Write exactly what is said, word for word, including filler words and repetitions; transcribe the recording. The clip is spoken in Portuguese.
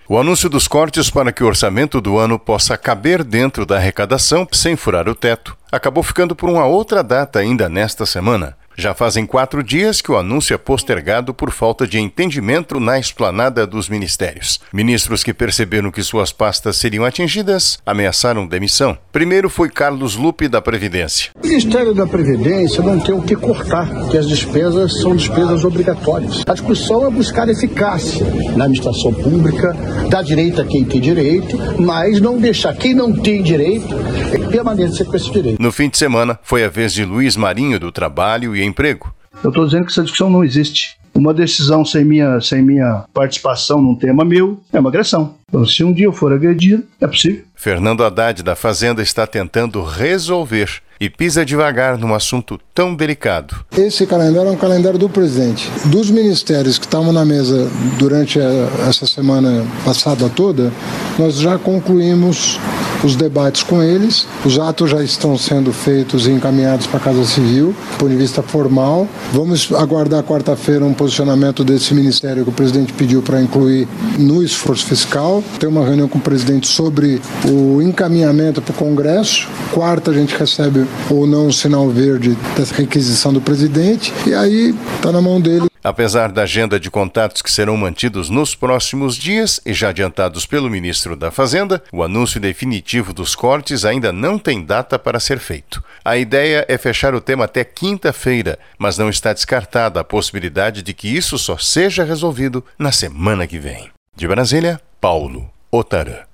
O anúncio dos cortes para que o orçamento do ano possa caber dentro da arrecadação sem furar o teto acabou ficando por uma outra data ainda nesta semana. Já fazem quatro dias que o anúncio é postergado por falta de entendimento na esplanada dos ministérios. Ministros que perceberam que suas pastas seriam atingidas ameaçaram demissão. Primeiro foi Carlos Lupe, da Previdência. O Ministério da Previdência não tem o que cortar, porque as despesas são despesas obrigatórias. A discussão é buscar eficácia na administração pública, dar direito a quem tem direito, mas não deixar quem não tem direito permanecer com esse direito. No fim de semana, foi a vez de Luiz Marinho, do Trabalho e Emprego. Eu estou dizendo que essa discussão não existe. Uma decisão sem minha, sem minha participação num tema meu é uma agressão. Então, se um dia eu for agredido, é possível. Fernando Haddad, da Fazenda, está tentando resolver e pisa devagar num assunto tão delicado. Esse calendário é um calendário do presidente. Dos ministérios que estavam na mesa durante a, essa semana passada toda, nós já concluímos os debates com eles. Os atos já estão sendo feitos e encaminhados para a Casa Civil, do ponto de vista formal. Vamos aguardar quarta-feira um posicionamento desse ministério que o presidente pediu para incluir no esforço fiscal. Tem uma reunião com o presidente sobre o encaminhamento para o Congresso. Quarta a gente recebe ou não o sinal verde dessa requisição do presidente, e aí está na mão dele. Apesar da agenda de contatos que serão mantidos nos próximos dias e já adiantados pelo ministro da Fazenda, o anúncio definitivo dos cortes ainda não tem data para ser feito. A ideia é fechar o tema até quinta-feira, mas não está descartada a possibilidade de que isso só seja resolvido na semana que vem. De Brasília, Paulo Otarã.